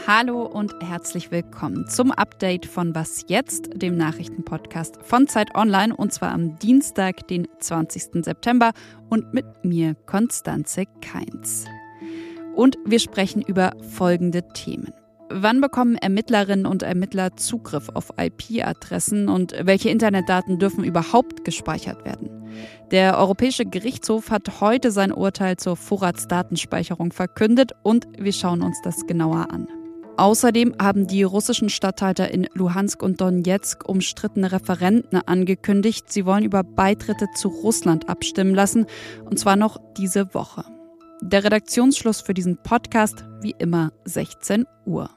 Hallo und herzlich willkommen zum Update von Was jetzt, dem Nachrichtenpodcast von Zeit Online, und zwar am Dienstag, den 20. September und mit mir, Constanze Kainz. Und wir sprechen über folgende Themen. Wann bekommen Ermittlerinnen und Ermittler Zugriff auf IP-Adressen und welche Internetdaten dürfen überhaupt gespeichert werden? Der Europäische Gerichtshof hat heute sein Urteil zur Vorratsdatenspeicherung verkündet und wir schauen uns das genauer an. Außerdem haben die russischen Statthalter in Luhansk und Donetsk umstrittene Referenden angekündigt. Sie wollen über Beitritte zu Russland abstimmen lassen, und zwar noch diese Woche. Der Redaktionsschluss für diesen Podcast, wie immer, 16 Uhr.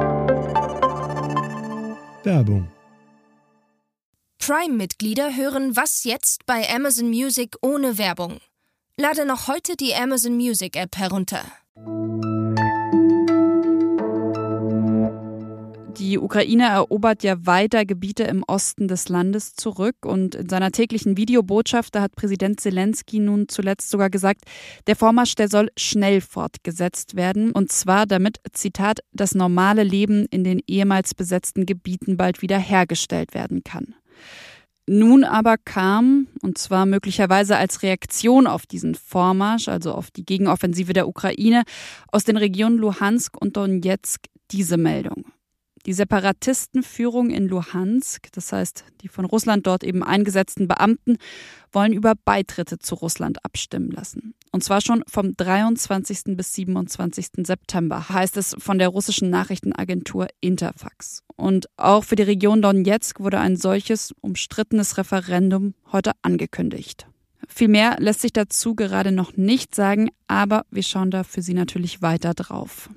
Werbung. Prime-Mitglieder hören Was jetzt bei Amazon Music ohne Werbung. Lade noch heute die Amazon Music App herunter. Die Ukraine erobert ja weiter Gebiete im Osten des Landes zurück und in seiner täglichen Videobotschaft, da hat Präsident Zelensky nun zuletzt sogar gesagt, der Vormarsch, der soll schnell fortgesetzt werden, und zwar damit, Zitat, das normale Leben in den ehemals besetzten Gebieten bald wieder hergestellt werden kann. Nun aber kam, und zwar möglicherweise als Reaktion auf diesen Vormarsch, also auf die Gegenoffensive der Ukraine, aus den Regionen Luhansk und Donetsk diese Meldung. Die Separatistenführung in Luhansk, das heißt die von Russland dort eben eingesetzten Beamten, wollen über Beitritte zu Russland abstimmen lassen. Und zwar schon vom 23. bis 27. September, heißt es von der russischen Nachrichtenagentur Interfax. Und auch für die Region Donetsk wurde ein solches umstrittenes Referendum heute angekündigt. Viel mehr lässt sich dazu gerade noch nicht sagen, aber wir schauen da für Sie natürlich weiter drauf.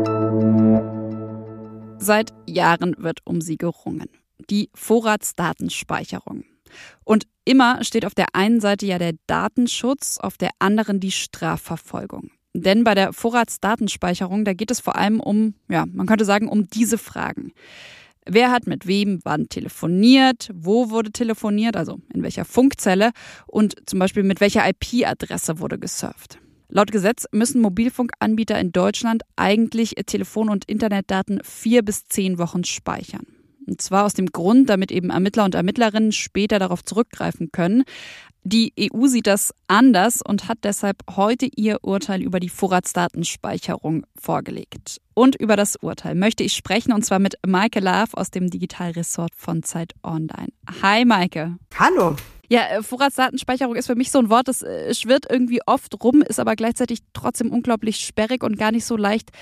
Seit Jahren wird um sie gerungen. Die Vorratsdatenspeicherung. Und immer steht auf der einen Seite ja der Datenschutz, auf der anderen die Strafverfolgung. Denn bei der Vorratsdatenspeicherung, da geht es vor allem um, man könnte sagen, um diese Fragen. Wer hat mit wem wann telefoniert? Wo wurde telefoniert? Also in welcher Funkzelle? Und zum Beispiel mit welcher IP-Adresse wurde gesurft? Laut Gesetz müssen Mobilfunkanbieter in Deutschland eigentlich Telefon- und Internetdaten 4 bis 10 Wochen speichern. Und zwar aus dem Grund, damit eben Ermittler und Ermittlerinnen später darauf zurückgreifen können. Die EU sieht das anders und hat deshalb heute ihr Urteil über die Vorratsdatenspeicherung vorgelegt. Und über das Urteil möchte ich sprechen, und zwar mit Maike Laaff aus dem Digitalressort von Zeit Online. Hi Maike. Hallo. Ja, Vorratsdatenspeicherung ist für mich so ein Wort, das schwirrt irgendwie oft rum, ist aber gleichzeitig trotzdem unglaublich sperrig und gar nicht so leicht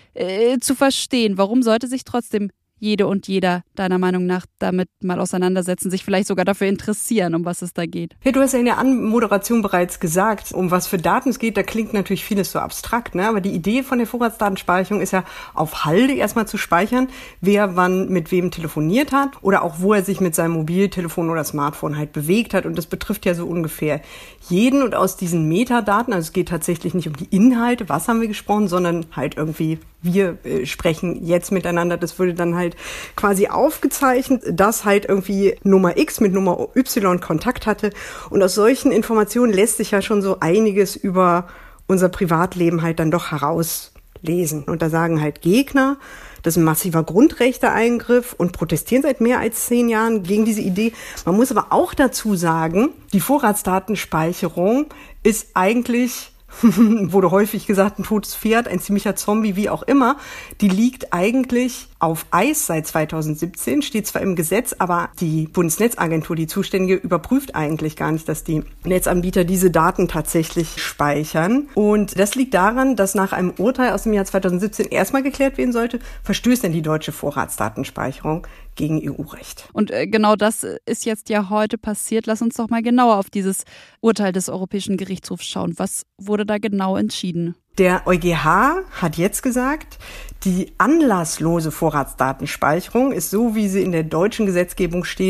zu verstehen. Warum sollte sich trotzdem jede und jeder deiner Meinung nach damit mal auseinandersetzen, sich vielleicht sogar dafür interessieren, um was es da geht? Ja, du hast ja in der Anmoderation bereits gesagt, um was für Daten es geht. Da klingt natürlich vieles so abstrakt, ne? Aber die Idee von der Vorratsdatenspeicherung ist ja, auf Halde erstmal zu speichern, wer wann mit wem telefoniert hat oder auch wo er sich mit seinem Mobiltelefon oder Smartphone halt bewegt hat. Und das betrifft ja so ungefähr jeden. Und aus diesen Metadaten, also es geht tatsächlich nicht um die Inhalte, was haben wir gesprochen, sondern halt irgendwie, wir sprechen jetzt miteinander. Das würde dann halt quasi aufgezeichnet, dass halt irgendwie Nummer X mit Nummer Y Kontakt hatte. Und aus solchen Informationen lässt sich ja schon so einiges über unser Privatleben halt dann doch herauslesen. Und da sagen halt Gegner, das ist ein massiver Grundrechteeingriff und protestieren seit mehr als 10 Jahren gegen diese Idee. Man muss aber auch dazu sagen, die Vorratsdatenspeicherung ist eigentlich, wurde häufig gesagt, ein totes Pferd, ein ziemlicher Zombie, wie auch immer. Die liegt eigentlich auf Eis seit 2017, steht zwar im Gesetz, aber die Bundesnetzagentur, die Zuständige, überprüft eigentlich gar nicht, dass die Netzanbieter diese Daten tatsächlich speichern. Und das liegt daran, dass nach einem Urteil aus dem Jahr 2017 erstmal geklärt werden sollte, verstößt denn die deutsche Vorratsdatenspeicherung gegen EU-Recht. Und genau das ist jetzt ja heute passiert. Lass uns doch mal genauer auf dieses Urteil des Europäischen Gerichtshofs schauen. Was wurde da genau entschieden? Der EuGH hat jetzt gesagt, die anlasslose Vorratsdatenspeicherung ist so, wie sie in der deutschen Gesetzgebung steht,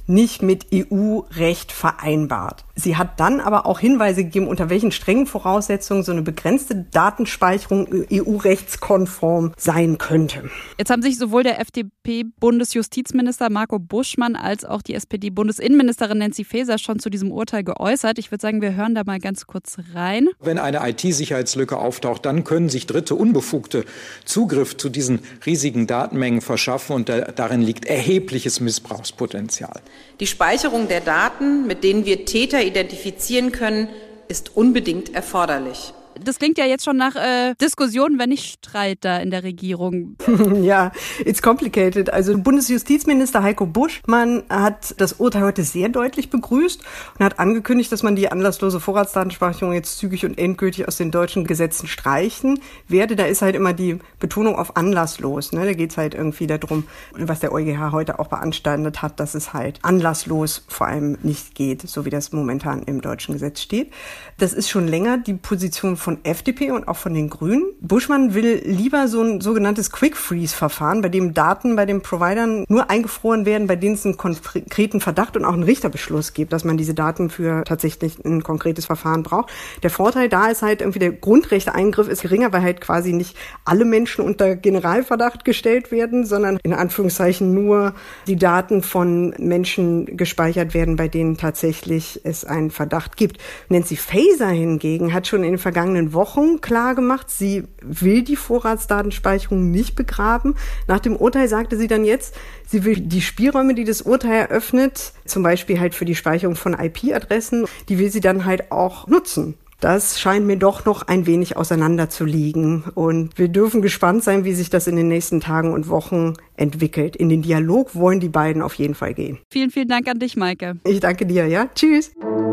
nicht mit EU-Recht vereinbart. Sie hat dann aber auch Hinweise gegeben, unter welchen strengen Voraussetzungen so eine begrenzte Datenspeicherung EU-rechtskonform sein könnte. Jetzt haben sich sowohl der FDP-Bundesjustizminister Marco Buschmann als auch die SPD-Bundesinnenministerin Nancy Faeser schon zu diesem Urteil geäußert. Ich würde sagen, wir hören da mal ganz kurz rein. Wenn eine IT-Sicherheitslücke auftaucht, dann können sich Dritte unbefugte Zugriff zu diesen riesigen Datenmengen verschaffen und darin liegt erhebliches Missbrauchspotenzial. Die Speicherung der Daten, mit denen wir Täter identifizieren können, ist unbedingt erforderlich. Das klingt ja jetzt schon nach Diskussion, wenn nicht Streit da in der Regierung. Ja, it's complicated. Also Bundesjustizminister Heiko Buschmann hat das Urteil heute sehr deutlich begrüßt und hat angekündigt, dass man die anlasslose Vorratsdatenspeicherung jetzt zügig und endgültig aus den deutschen Gesetzen streichen werde. Da ist halt immer die Betonung auf anlasslos. Ne? Da geht es halt irgendwie darum, was der EuGH heute auch beanstandet hat, dass es halt anlasslos vor allem nicht geht, so wie das momentan im deutschen Gesetz steht. Das ist schon länger die Position von FDP und auch von den Grünen. Buschmann will lieber so ein sogenanntes Quick-Freeze-Verfahren, bei dem Daten bei den Providern nur eingefroren werden, bei denen es einen konkreten Verdacht und auch einen Richterbeschluss gibt, dass man diese Daten für tatsächlich ein konkretes Verfahren braucht. Der Vorteil da ist halt irgendwie, der Grundrechteeingriff ist geringer, weil halt quasi nicht alle Menschen unter Generalverdacht gestellt werden, sondern in Anführungszeichen nur die Daten von Menschen gespeichert werden, bei denen tatsächlich es einen Verdacht gibt. Nancy Faeser hingegen hat schon in den vergangenen Wochen klar gemacht, sie will die Vorratsdatenspeicherung nicht begraben. Nach dem Urteil sagte sie dann jetzt, sie will die Spielräume, die das Urteil eröffnet, zum Beispiel halt für die Speicherung von IP-Adressen, die will sie dann halt auch nutzen. Das scheint mir doch noch ein wenig auseinander zu liegen. Und wir dürfen gespannt sein, wie sich das in den nächsten Tagen und Wochen entwickelt. In den Dialog wollen die beiden auf jeden Fall gehen. Vielen, vielen Dank an dich, Maike. Ich danke dir, ja. Tschüss.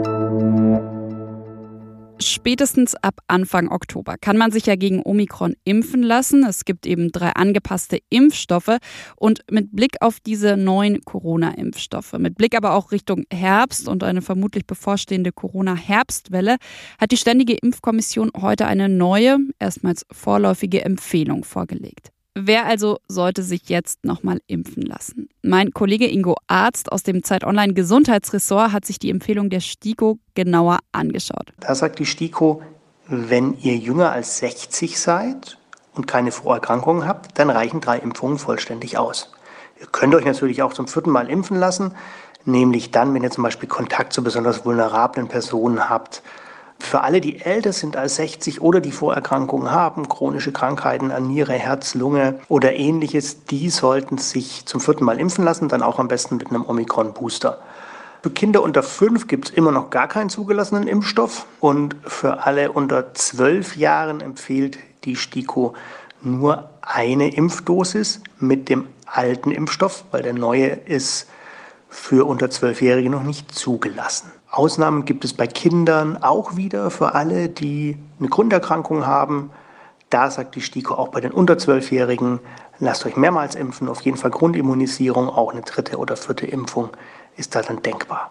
Spätestens ab Anfang Oktober kann man sich ja gegen Omikron impfen lassen. Es gibt eben 3 angepasste Impfstoffe. Und mit Blick auf diese neuen Corona-Impfstoffe, mit Blick aber auch Richtung Herbst und eine vermutlich bevorstehende Corona-Herbstwelle, hat die Ständige Impfkommission heute eine neue, erstmals vorläufige Empfehlung vorgelegt. Wer also sollte sich jetzt nochmal impfen lassen? Mein Kollege Ingo Arzt aus dem Zeit Online Gesundheitsressort hat sich die Empfehlung der STIKO genauer angeschaut. Da sagt die STIKO, wenn ihr jünger als 60 seid und keine Vorerkrankungen habt, dann reichen 3 Impfungen vollständig aus. Ihr könnt euch natürlich auch zum 4. Mal impfen lassen, nämlich dann, wenn ihr zum Beispiel Kontakt zu besonders vulnerablen Personen habt. Für alle, die älter sind als 60 oder die Vorerkrankungen haben, chronische Krankheiten an Niere, Herz, Lunge oder ähnliches, die sollten sich zum 4. Mal impfen lassen, dann auch am besten mit einem Omikron-Booster. Für Kinder unter 5 gibt es immer noch gar keinen zugelassenen Impfstoff und für alle unter 12 Jahren empfiehlt die STIKO nur eine Impfdosis mit dem alten Impfstoff, weil der neue ist für unter 12-Jährige noch nicht zugelassen. Ausnahmen gibt es bei Kindern auch wieder für alle, die eine Grunderkrankung haben. Da sagt die STIKO auch bei den unter 12-Jährigen, lasst euch mehrmals impfen, auf jeden Fall Grundimmunisierung, auch eine 3. oder 4. Impfung ist da dann denkbar.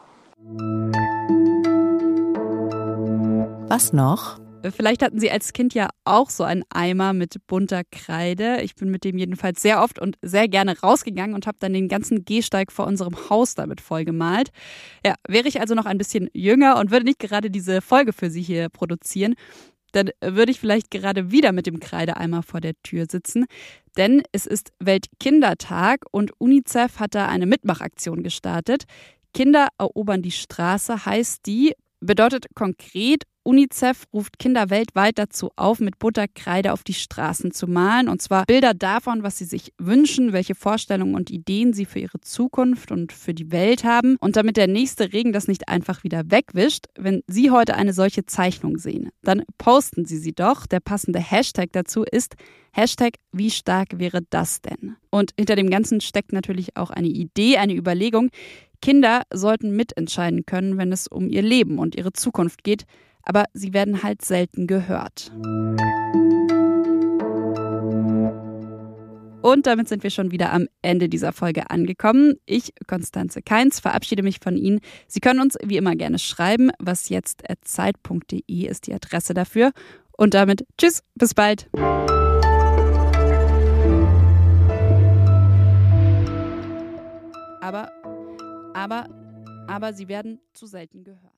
Was noch? Vielleicht hatten Sie als Kind ja auch so einen Eimer mit bunter Kreide. Ich bin mit dem jedenfalls sehr oft und sehr gerne rausgegangen und habe dann den ganzen Gehsteig vor unserem Haus damit vollgemalt. Ja, wäre ich also noch ein bisschen jünger und würde nicht gerade diese Folge für Sie hier produzieren, dann würde ich vielleicht gerade wieder mit dem Kreideeimer vor der Tür sitzen. Denn es ist Weltkindertag und UNICEF hat da eine Mitmachaktion gestartet. Kinder erobern die Straße heißt die, bedeutet konkret, UNICEF ruft Kinder weltweit dazu auf, mit Butterkreide auf die Straßen zu malen. Und zwar Bilder davon, was sie sich wünschen, welche Vorstellungen und Ideen sie für ihre Zukunft und für die Welt haben. Und damit der nächste Regen das nicht einfach wieder wegwischt, wenn Sie heute eine solche Zeichnung sehen, dann posten Sie sie doch. Der passende Hashtag dazu ist #wie stark wäre das denn? Und hinter dem Ganzen steckt natürlich auch eine Idee, eine Überlegung. Kinder sollten mitentscheiden können, wenn es um ihr Leben und ihre Zukunft geht. Aber sie werden halt selten gehört. Und damit sind wir schon wieder am Ende dieser Folge angekommen. Ich, Konstanze Kainz, verabschiede mich von Ihnen. Sie können uns wie immer gerne schreiben. wasjetzt@zeit.de ist die Adresse dafür. Und damit tschüss, bis bald. Aber aber sie werden zu selten gehört.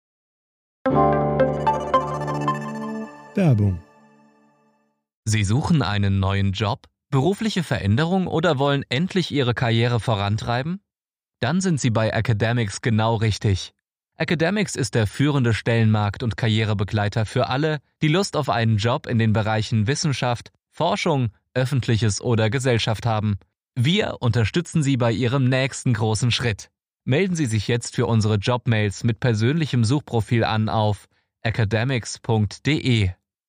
Werbung. Sie suchen einen neuen Job, berufliche Veränderung oder wollen endlich Ihre Karriere vorantreiben? Dann sind Sie bei Academics genau richtig. Academics ist der führende Stellenmarkt- und Karrierebegleiter für alle, die Lust auf einen Job in den Bereichen Wissenschaft, Forschung, Öffentliches oder Gesellschaft haben. Wir unterstützen Sie bei Ihrem nächsten großen Schritt. Melden Sie sich jetzt für unsere Jobmails mit persönlichem Suchprofil an auf academics.de.